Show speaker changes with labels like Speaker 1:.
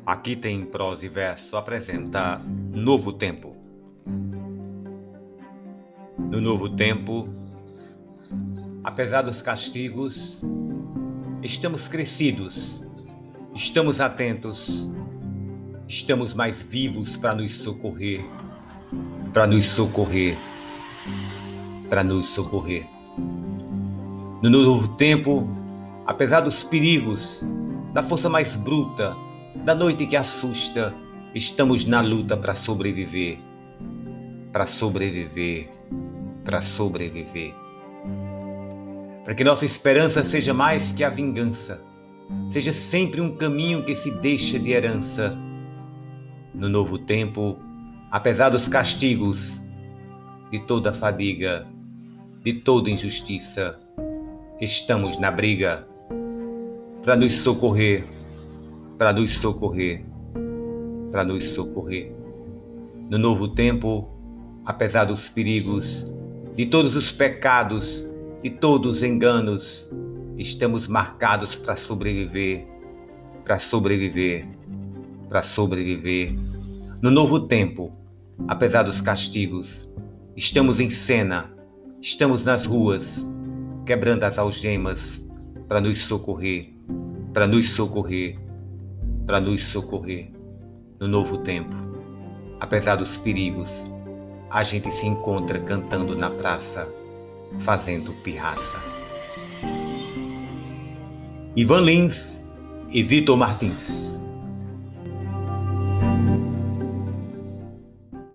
Speaker 1: Aqui tem prosa e verso apresenta Novo Tempo. No novo tempo, apesar dos castigos, estamos crescidos, estamos atentos, estamos mais vivos para nos socorrer, para nos socorrer, para nos socorrer. No novo tempo, apesar dos perigos, da força mais bruta, da noite que assusta, estamos na luta para sobreviver, para sobreviver, para sobreviver. Para que nossa esperança seja mais que a vingança, seja sempre um caminho que se deixa de herança. No novo tempo, apesar dos castigos, de toda fadiga, de toda injustiça, estamos na briga para nos socorrer, para nos socorrer, para nos socorrer. No novo tempo, apesar dos perigos, de todos os pecados, de todos os enganos, estamos marcados para sobreviver, para sobreviver, para sobreviver. No novo tempo, apesar dos castigos, estamos em cena, estamos nas ruas, quebrando as algemas para nos socorrer, para nos socorrer, para nos socorrer. No novo tempo, apesar dos perigos, a gente se encontra cantando na praça, fazendo pirraça. Ivan Lins e Vitor Martins.